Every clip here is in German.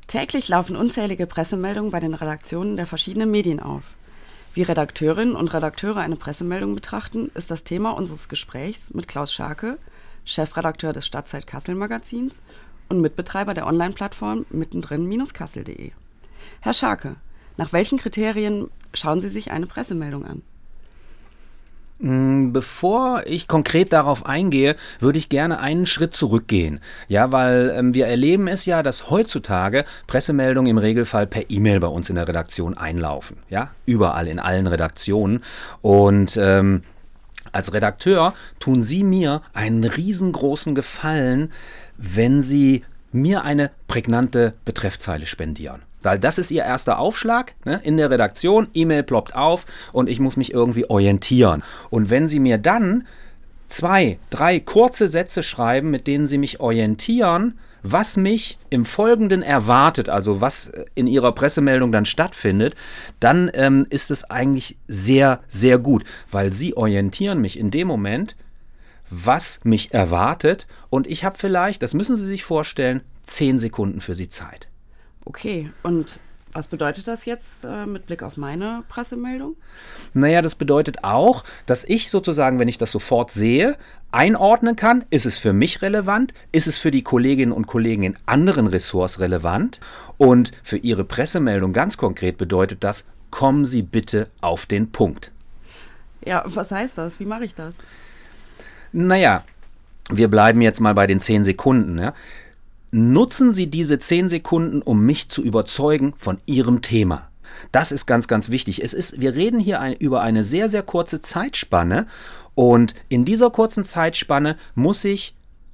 Täglich laufen unzählige Pressemeldungen bei den Redaktionen der verschiedenen Medien auf. Wie Redakteurinnen und Redakteure eine Pressemeldung betrachten, ist das Thema unseres Gesprächs mit Klaus Scharke, Chefredakteur des Stadtzeit Kassel Magazins und Mitbetreiber der Online-Plattform mittendrin-kassel.de. Herr Scharke, nach welchen Kriterien schauen Sie sich eine Pressemeldung an? Bevor ich konkret darauf eingehe, würde ich gerne einen Schritt zurückgehen. Ja, weil wir erleben es ja, dass heutzutage Pressemeldungen im Regelfall per E-Mail bei uns in der Redaktion einlaufen. Ja, überall in allen Redaktionen. Und als Redakteur tun Sie mir einen riesengroßen Gefallen, wenn Sie mir eine prägnante Betreffzeile spendieren. Weil das ist Ihr erster Aufschlag, ne, in der Redaktion, E-Mail ploppt auf und ich muss mich irgendwie orientieren. Und wenn Sie mir dann 2, 3 kurze Sätze schreiben, mit denen Sie mich orientieren, was mich im Folgenden erwartet, also was in Ihrer Pressemeldung dann stattfindet, dann ist es eigentlich sehr, sehr gut, weil Sie orientieren mich in dem Moment, was mich erwartet und ich habe vielleicht, das müssen Sie sich vorstellen, 10 Sekunden für Sie Zeit. Okay, und was bedeutet das jetzt mit Blick auf meine Pressemeldung? Naja, das bedeutet auch, dass ich sozusagen, wenn ich das sofort sehe, einordnen kann, ist es für mich relevant, ist es für die Kolleginnen und Kollegen in anderen Ressorts relevant und für Ihre Pressemeldung ganz konkret bedeutet das, kommen Sie bitte auf den Punkt. Ja, was heißt das? Wie mache ich das? Naja, wir bleiben jetzt mal bei den 10 Sekunden, ja. Nutzen Sie diese 10 Sekunden, um mich zu überzeugen von Ihrem Thema. Das ist ganz, ganz wichtig. Wir reden hier über eine sehr, sehr kurze Zeitspanne und in dieser kurzen Zeitspanne muss ich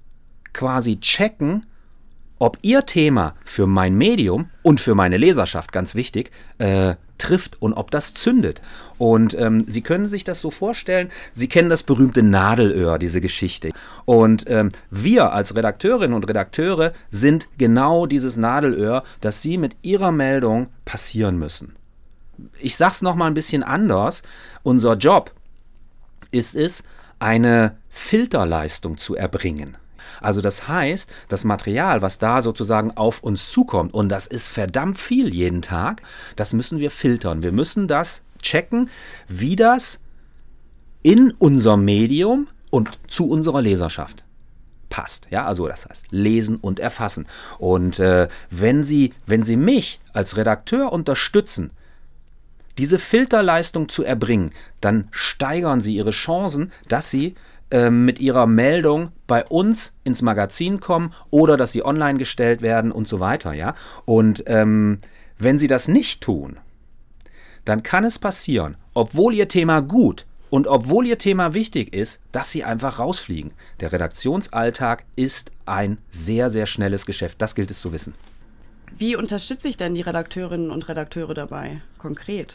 quasi checken, ob Ihr Thema für mein Medium und für meine Leserschaft, ganz wichtig, trifft und ob das zündet. Und Sie können sich das so vorstellen, Sie kennen das berühmte Nadelöhr, diese Geschichte. Und wir als Redakteurinnen und Redakteure sind genau dieses Nadelöhr, das Sie mit Ihrer Meldung passieren müssen. Ich sage es nochmal ein bisschen anders. Unser Job ist es, eine Filterleistung zu erbringen. Also das heißt, das Material, was da sozusagen auf uns zukommt, und das ist verdammt viel jeden Tag, das müssen wir filtern. Wir müssen das checken, wie das in unser Medium und zu unserer Leserschaft passt. Ja, also das heißt lesen und erfassen. Und wenn Sie mich als Redakteur unterstützen, diese Filterleistung zu erbringen, dann steigern Sie Ihre Chancen, dass Sie mit Ihrer Meldung bei uns ins Magazin kommen oder dass sie online gestellt werden und so weiter. Ja? Und wenn Sie das nicht tun, dann kann es passieren, obwohl Ihr Thema gut und obwohl Ihr Thema wichtig ist, dass Sie einfach rausfliegen. Der Redaktionsalltag ist ein sehr, sehr schnelles Geschäft. Das gilt es zu wissen. Wie unterstütze ich denn die Redakteurinnen und Redakteure dabei, konkret?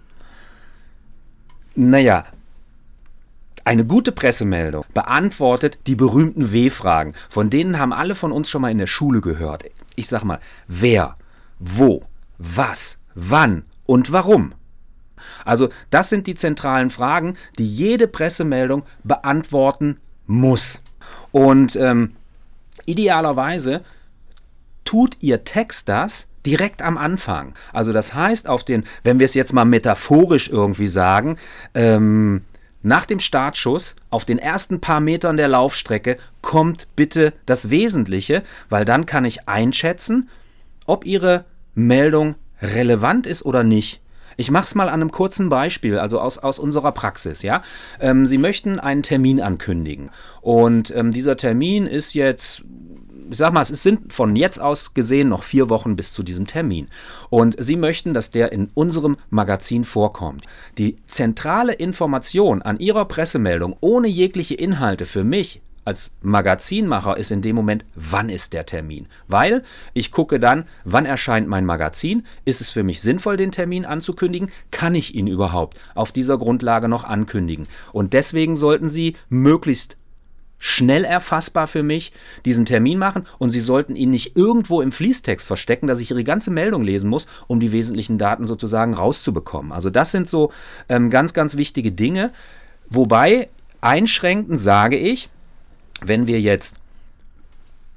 Naja, eine gute Pressemeldung beantwortet die berühmten W-Fragen. Von denen haben alle von uns schon mal in der Schule gehört. Ich sag mal, wer, wo, was, wann und warum. Also das sind die zentralen Fragen, die jede Pressemeldung beantworten muss. Und idealerweise tut Ihr Text das direkt am Anfang. Also das heißt, wenn wir es jetzt mal metaphorisch irgendwie sagen, nach dem Startschuss, auf den ersten paar Metern der Laufstrecke, kommt bitte das Wesentliche, weil dann kann ich einschätzen, ob Ihre Meldung relevant ist oder nicht. Ich mache es mal an einem kurzen Beispiel, also aus unserer Praxis. Ja? Sie möchten einen Termin ankündigen und dieser Termin ist jetzt, ich sag mal, es sind von jetzt aus gesehen noch 4 Wochen bis zu diesem Termin. Und Sie möchten, dass der in unserem Magazin vorkommt. Die zentrale Information an Ihrer Pressemeldung ohne jegliche Inhalte für mich als Magazinmacher ist in dem Moment, wann ist der Termin? Weil ich gucke dann, wann erscheint mein Magazin? Ist es für mich sinnvoll, den Termin anzukündigen? Kann ich ihn überhaupt auf dieser Grundlage noch ankündigen? Und deswegen sollten Sie möglichst schnell erfassbar für mich diesen Termin machen und Sie sollten ihn nicht irgendwo im Fließtext verstecken, dass ich Ihre ganze Meldung lesen muss, um die wesentlichen Daten sozusagen rauszubekommen. Also das sind so ganz, ganz wichtige Dinge, wobei einschränkend sage ich, wenn wir jetzt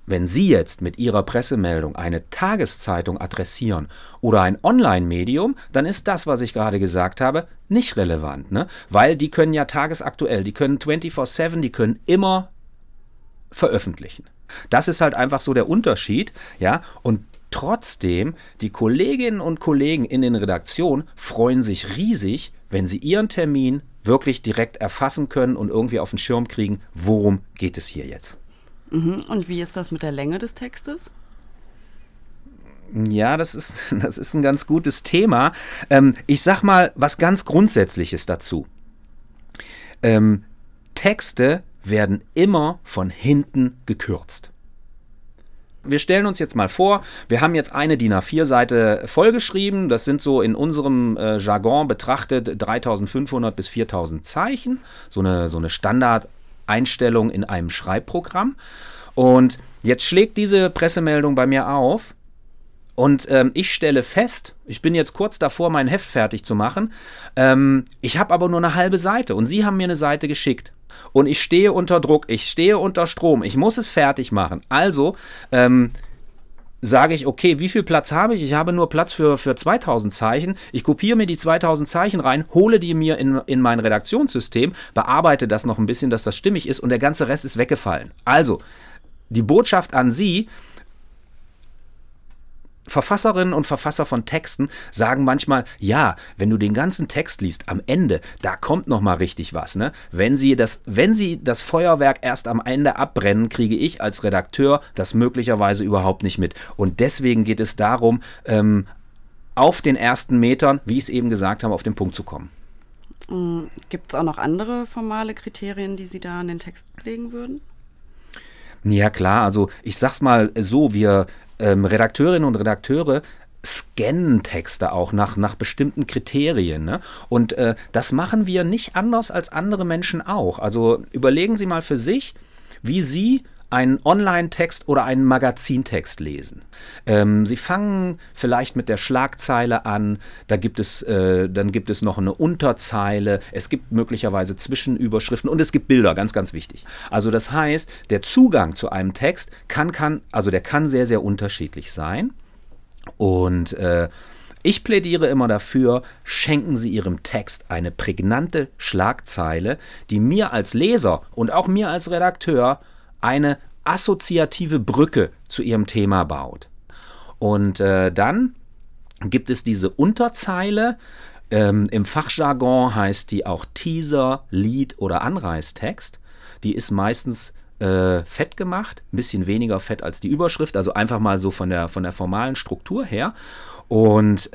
Wenn Sie jetzt mit Ihrer Pressemeldung eine Tageszeitung adressieren oder ein Online-Medium, dann ist das, was ich gerade gesagt habe, nicht relevant, ne? Weil die können ja tagesaktuell, die können 24/7, die können immer veröffentlichen. Das ist halt einfach so der Unterschied, ja, und trotzdem, die Kolleginnen und Kollegen in den Redaktionen freuen sich riesig, wenn sie ihren Termin wirklich direkt erfassen können und irgendwie auf den Schirm kriegen, worum geht es hier jetzt. Und wie ist das mit der Länge des Textes? Ja, das ist ein ganz gutes Thema. Ich sag mal was ganz Grundsätzliches dazu. Texte werden immer von hinten gekürzt. Wir stellen uns jetzt mal vor, wir haben jetzt eine DIN A4-Seite vollgeschrieben, das sind so in unserem Jargon betrachtet 3.500 bis 4.000 Zeichen, so eine Standardeinstellung in einem Schreibprogramm. Und jetzt schlägt diese Pressemeldung bei mir auf und ich stelle fest, ich bin jetzt kurz davor, mein Heft fertig zu machen, ich habe aber nur eine halbe Seite und Sie haben mir eine Seite geschickt. Und ich stehe unter Druck, ich stehe unter Strom, ich muss es fertig machen. Also sage ich, okay, wie viel Platz habe ich? Ich habe nur Platz für 2.000 Zeichen. Ich kopiere mir die 2.000 Zeichen rein, hole die mir in mein Redaktionssystem, bearbeite das noch ein bisschen, dass das stimmig ist und der ganze Rest ist weggefallen. Also, die Botschaft an Sie: Verfasserinnen und Verfasser von Texten sagen manchmal, ja, wenn du den ganzen Text liest, am Ende, da kommt noch mal richtig was, ne? Wenn sie das Feuerwerk erst am Ende abbrennen, kriege ich als Redakteur das möglicherweise überhaupt nicht mit. Und deswegen geht es darum, auf den ersten Metern, wie ich es eben gesagt habe, auf den Punkt zu kommen. Gibt es auch noch andere formale Kriterien, die Sie da an den Text legen würden? Ja klar, also ich sag's mal so, wir Redakteurinnen und Redakteure scannen Texte auch nach bestimmten Kriterien, ne? Und das machen wir nicht anders als andere Menschen auch. Also überlegen Sie mal für sich, wie Sie einen Online-Text oder einen Magazintext lesen. Sie fangen vielleicht mit der Schlagzeile an, dann gibt es noch eine Unterzeile, es gibt möglicherweise Zwischenüberschriften und es gibt Bilder, ganz, ganz wichtig. Also das heißt, der Zugang zu einem Text kann sehr, sehr unterschiedlich sein. Und ich plädiere immer dafür, schenken Sie Ihrem Text eine prägnante Schlagzeile, die mir als Leser und auch mir als Redakteur eine assoziative Brücke zu Ihrem Thema baut. Und dann gibt es diese Unterzeile, im Fachjargon heißt die auch Teaser, Lead oder Anreißtext. Die ist meistens fett gemacht, ein bisschen weniger fett als die Überschrift, also einfach mal so von der formalen Struktur her. Und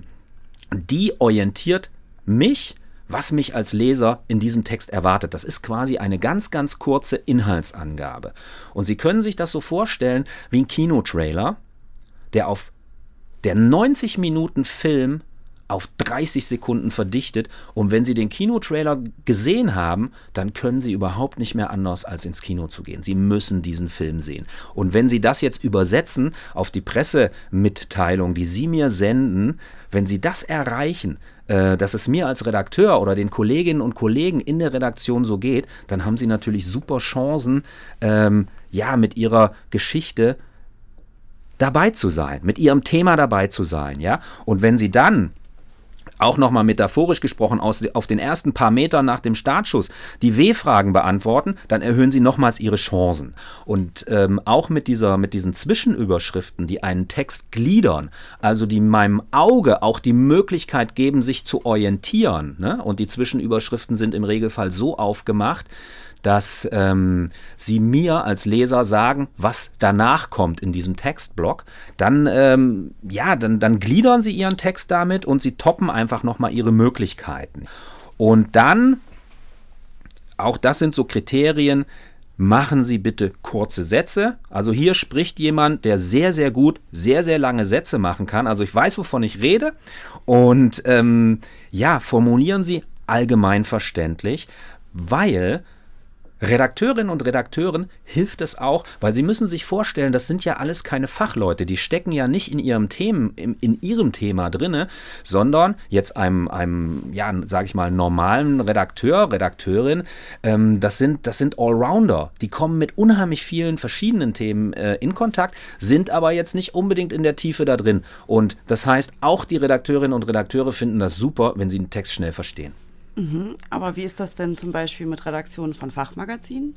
die orientiert mich, was mich als Leser in diesem Text erwartet. Das ist quasi eine ganz, ganz kurze Inhaltsangabe. Und Sie können sich das so vorstellen wie ein Kinotrailer, der 90 Minuten Film auf 30 Sekunden verdichtet. Und wenn Sie den Kinotrailer gesehen haben, dann können Sie überhaupt nicht mehr anders, als ins Kino zu gehen. Sie müssen diesen Film sehen. Und wenn Sie das jetzt übersetzen auf die Pressemitteilung, die Sie mir senden, wenn Sie das erreichen, dass es mir als Redakteur oder den Kolleginnen und Kollegen in der Redaktion so geht, dann haben Sie natürlich super Chancen, mit Ihrer Geschichte dabei zu sein, mit Ihrem Thema dabei zu sein, ja. Und wenn Sie dann auch nochmal metaphorisch gesprochen auf den ersten paar Metern nach dem Startschuss die W-Fragen beantworten, dann erhöhen Sie nochmals Ihre Chancen. Und auch mit diesen Zwischenüberschriften, die einen Text gliedern, also die meinem Auge auch die Möglichkeit geben, sich zu orientieren, ne? Und die Zwischenüberschriften sind im Regelfall so aufgemacht, dass Sie mir als Leser sagen, was danach kommt in diesem Textblock, dann gliedern Sie Ihren Text damit und Sie toppen einfach nochmal Ihre Möglichkeiten. Und dann, auch das sind so Kriterien, machen Sie bitte kurze Sätze. Also hier spricht jemand, der sehr, sehr gut, sehr, sehr lange Sätze machen kann. Also ich weiß, wovon ich rede. Und formulieren Sie allgemeinverständlich, weil Redakteurinnen und Redakteuren hilft es auch, weil sie müssen sich vorstellen, das sind ja alles keine Fachleute, die stecken ja nicht in ihrem Thema drinne, sondern jetzt einem ja, sage ich mal, normalen Redakteur, Redakteurin, das sind Allrounder, die kommen mit unheimlich vielen verschiedenen Themen in Kontakt, sind aber jetzt nicht unbedingt in der Tiefe da drin. Und das heißt, auch die Redakteurinnen und Redakteure finden das super, wenn sie einen Text schnell verstehen. Aber wie ist das denn zum Beispiel mit Redaktionen von Fachmagazinen?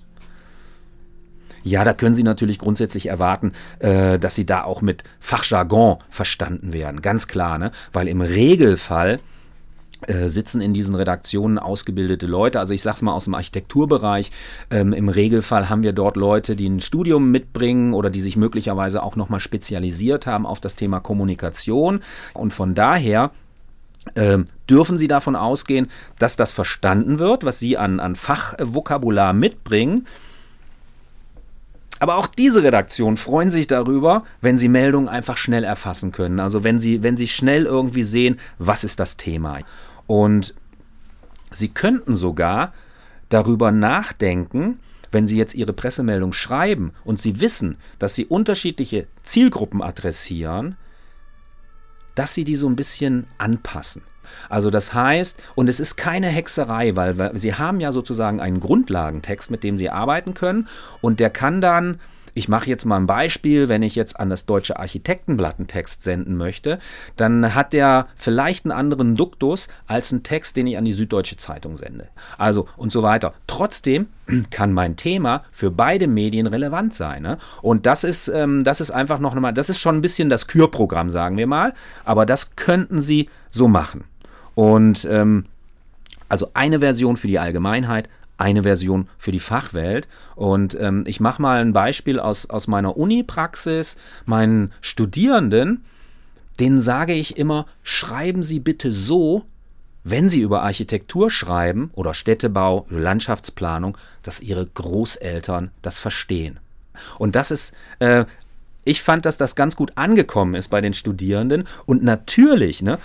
Ja, da können Sie natürlich grundsätzlich erwarten, dass Sie da auch mit Fachjargon verstanden werden, ganz klar, ne? Weil im Regelfall sitzen in diesen Redaktionen ausgebildete Leute, also ich sag's mal aus dem Architekturbereich, im Regelfall haben wir dort Leute, die ein Studium mitbringen oder die sich möglicherweise auch nochmal spezialisiert haben auf das Thema Kommunikation und von daher dürfen Sie davon ausgehen, dass das verstanden wird, was Sie an Fachvokabular mitbringen. Aber auch diese Redaktionen freuen sich darüber, wenn sie Meldungen einfach schnell erfassen können. Also wenn sie schnell irgendwie sehen, was ist das Thema. Und Sie könnten sogar darüber nachdenken, wenn Sie jetzt Ihre Pressemeldung schreiben und Sie wissen, dass Sie unterschiedliche Zielgruppen adressieren, dass Sie die so ein bisschen anpassen. Also das heißt, und es ist keine Hexerei, weil Sie haben ja sozusagen einen Grundlagentext, mit dem Sie arbeiten können und der kann dann, ich mache jetzt mal ein Beispiel, wenn ich jetzt an das Deutsche Architektenblatt einen Text senden möchte, dann hat der vielleicht einen anderen Duktus als ein Text, den ich an die Süddeutsche Zeitung sende. Also und so weiter. Trotzdem kann mein Thema für beide Medien relevant sein. Ne? Und das ist einfach noch einmal, das ist schon ein bisschen das Kürprogramm, sagen wir mal, aber das könnten Sie so machen. Und also eine Version für die Allgemeinheit, eine Version für die Fachwelt. Und ich mache mal ein Beispiel aus meiner Uni-Praxis. Meinen Studierenden, denen sage ich immer, schreiben Sie bitte so, wenn Sie über Architektur schreiben oder Städtebau, Landschaftsplanung, dass Ihre Großeltern das verstehen. Und das ist, ich fand, dass das ganz gut angekommen ist bei den Studierenden. Und natürlich, ne,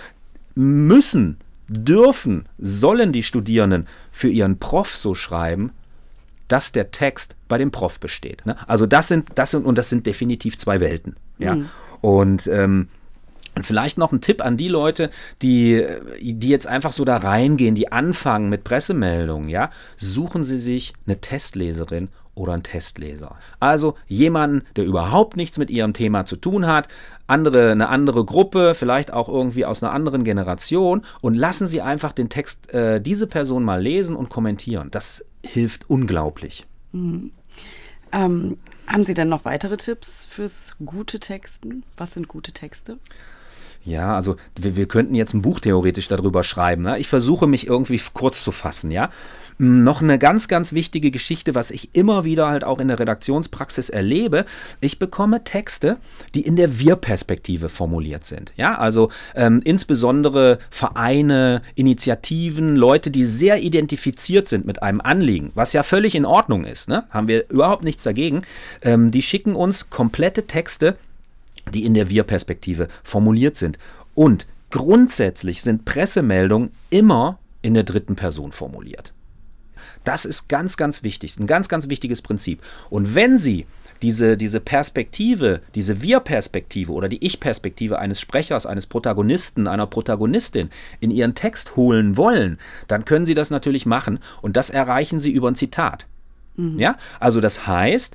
sollen die Studierenden für ihren Prof so schreiben, dass der Text bei dem Prof besteht. Ne? Also das sind definitiv zwei Welten. Ja? Und vielleicht noch ein Tipp an die Leute, die jetzt einfach so da reingehen, die anfangen mit Pressemeldungen. Ja? Suchen Sie sich eine Testleserin oder einen Testleser. Also jemanden, der überhaupt nichts mit Ihrem Thema zu tun hat, eine andere Gruppe, vielleicht auch irgendwie aus einer anderen Generation und lassen Sie einfach den Text diese Person mal lesen und kommentieren. Das hilft unglaublich. Haben Sie denn noch weitere Tipps fürs gute Texten? Was sind gute Texte? Ja, also wir könnten jetzt ein Buch theoretisch darüber schreiben. Ne? Ich versuche mich irgendwie kurz zu fassen, ja. Noch eine ganz, ganz wichtige Geschichte, was ich immer wieder halt auch in der Redaktionspraxis erlebe. Ich bekomme Texte, die in der Wir-Perspektive formuliert sind. Ja, also insbesondere Vereine, Initiativen, Leute, die sehr identifiziert sind mit einem Anliegen, was ja völlig in Ordnung ist, ne? Haben wir überhaupt nichts dagegen. Die schicken uns komplette Texte, die in der Wir-Perspektive formuliert sind. Und grundsätzlich sind Pressemeldungen immer in der dritten Person formuliert. Das ist ganz, ganz wichtig, ein ganz, ganz wichtiges Prinzip. Und wenn Sie diese Perspektive, diese Wir-Perspektive oder die Ich-Perspektive eines Sprechers, eines Protagonisten, einer Protagonistin in Ihren Text holen wollen, dann können Sie das natürlich machen und das erreichen Sie über ein Zitat. Ja? Also das heißt,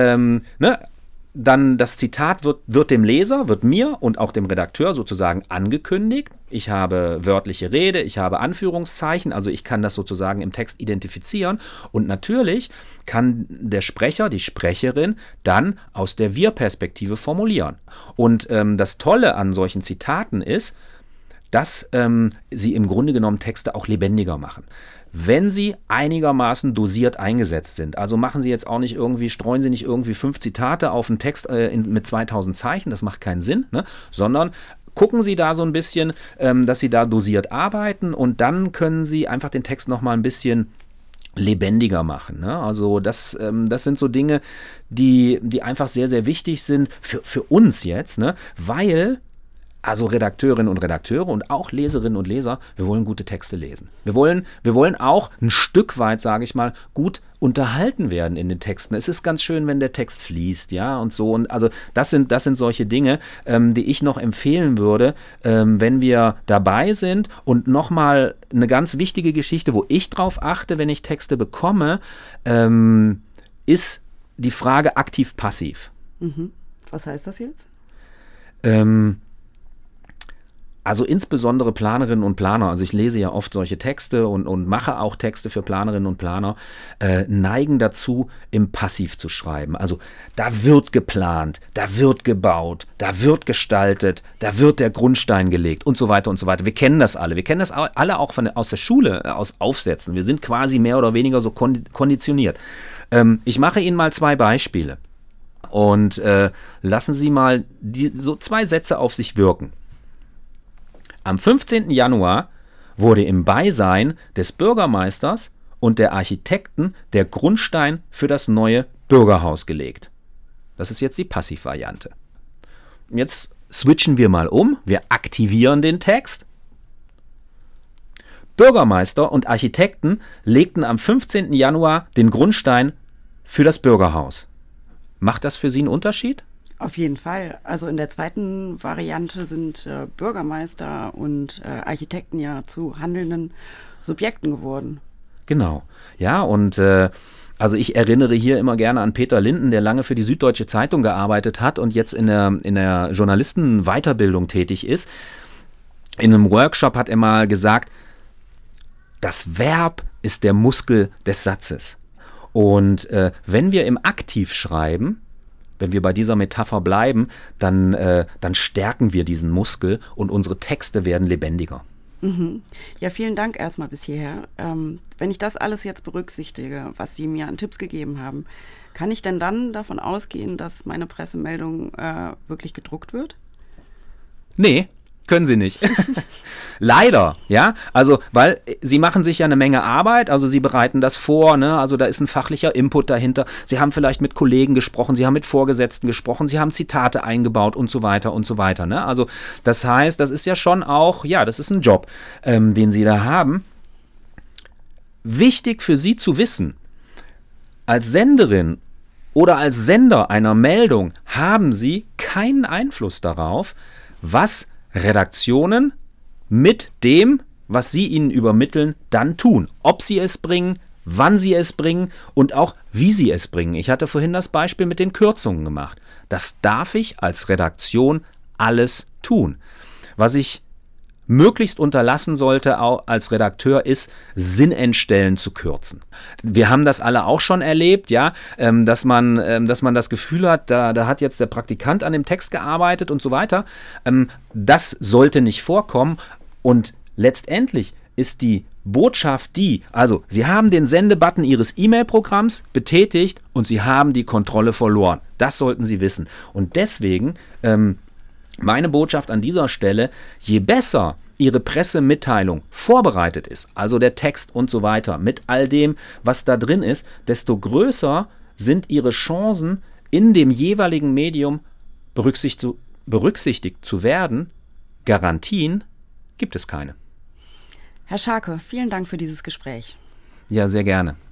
dann das Zitat wird dem Leser, wird mir und auch dem Redakteur sozusagen angekündigt. Ich habe wörtliche Rede, ich habe Anführungszeichen, also ich kann das sozusagen im Text identifizieren. Und natürlich kann der Sprecher, die Sprecherin dann aus der Wir-Perspektive formulieren. Und das Tolle an solchen Zitaten ist, dass sie im Grunde genommen Texte auch lebendiger machen. Wenn sie einigermaßen dosiert eingesetzt sind, also streuen Sie nicht irgendwie 5 Zitate auf einen Text mit 2000 Zeichen, das macht keinen Sinn, ne? Sondern gucken Sie da so ein bisschen, dass Sie da dosiert arbeiten und dann können Sie einfach den Text nochmal ein bisschen lebendiger machen. Ne? Also das sind so Dinge, die einfach sehr, sehr wichtig sind für uns jetzt, ne? Weil Also Redakteurinnen und Redakteure und auch Leserinnen und Leser, wir wollen gute Texte lesen. Wir wollen auch ein Stück weit, sage ich mal, gut unterhalten werden in den Texten. Es ist ganz schön, wenn der Text fließt, ja, und so. Und also das sind solche Dinge, die ich noch empfehlen würde, wenn wir dabei sind. Und nochmal eine ganz wichtige Geschichte, wo ich drauf achte, wenn ich Texte bekomme, ist die Frage aktiv-passiv. Mhm. Was heißt das jetzt? Also insbesondere Planerinnen und Planer, also ich lese ja oft solche Texte und mache auch Texte für Planerinnen und Planer, neigen dazu, im Passiv zu schreiben. Also da wird geplant, da wird gebaut, da wird gestaltet, da wird der Grundstein gelegt und so weiter und so weiter. Wir kennen das alle. Wir kennen das alle auch aus der Schule, aus Aufsätzen. Wir sind quasi mehr oder weniger so konditioniert. Ich mache Ihnen mal 2 Beispiele und lassen Sie mal so 2 Sätze auf sich wirken. Am 15. Januar wurde im Beisein des Bürgermeisters und der Architekten der Grundstein für das neue Bürgerhaus gelegt. Das ist jetzt die Passivvariante. Jetzt switchen wir mal um. Wir aktivieren den Text. Bürgermeister und Architekten legten am 15. Januar den Grundstein für das Bürgerhaus. Macht das für Sie einen Unterschied? Auf jeden Fall. Also in der zweiten Variante sind Bürgermeister und Architekten ja zu handelnden Subjekten geworden. Genau. Ja, und also ich erinnere hier immer gerne an Peter Linden, der lange für die Süddeutsche Zeitung gearbeitet hat und jetzt in der Journalistenweiterbildung tätig ist. In einem Workshop hat er mal gesagt, das Verb ist der Muskel des Satzes. Und wenn wir im Aktiv schreiben, wenn wir bei dieser Metapher bleiben, dann stärken wir diesen Muskel und unsere Texte werden lebendiger. Mhm. Ja, vielen Dank erstmal bis hierher. Wenn ich das alles jetzt berücksichtige, was Sie mir an Tipps gegeben haben, kann ich denn dann davon ausgehen, dass meine Pressemeldung wirklich gedruckt wird? Nee, können Sie nicht. Leider, ja, also weil Sie machen sich ja eine Menge Arbeit, also Sie bereiten das vor, ne? Also da ist ein fachlicher Input dahinter. Sie haben vielleicht mit Kollegen gesprochen, Sie haben mit Vorgesetzten gesprochen, Sie haben Zitate eingebaut und so weiter, ne? Also das heißt, das ist ja schon auch, ja, das ist ein Job, den Sie da haben. Wichtig für Sie zu wissen, als Senderin oder als Sender einer Meldung haben Sie keinen Einfluss darauf, was Redaktionen mit dem, was sie ihnen übermitteln, dann tun. Ob sie es bringen, wann sie es bringen und auch wie sie es bringen. Ich hatte vorhin das Beispiel mit den Kürzungen gemacht. Das darf ich als Redaktion alles tun. Was ich möglichst unterlassen sollte auch als Redakteur ist, sinnentstellend zu kürzen. Wir haben das alle auch schon erlebt, ja, dass man das Gefühl hat, da hat jetzt der Praktikant an dem Text gearbeitet und so weiter. Das sollte nicht vorkommen und letztendlich ist die Botschaft also Sie haben den Sendebutton Ihres E-Mail-Programms betätigt und Sie haben die Kontrolle verloren. Das sollten Sie wissen. Und deswegen meine Botschaft an dieser Stelle, je besser Ihre Pressemitteilung vorbereitet ist, also der Text und so weiter, mit all dem, was da drin ist, desto größer sind Ihre Chancen, in dem jeweiligen Medium berücksichtigt zu werden. Garantien gibt es keine. Herr Scharke, vielen Dank für dieses Gespräch. Ja, sehr gerne.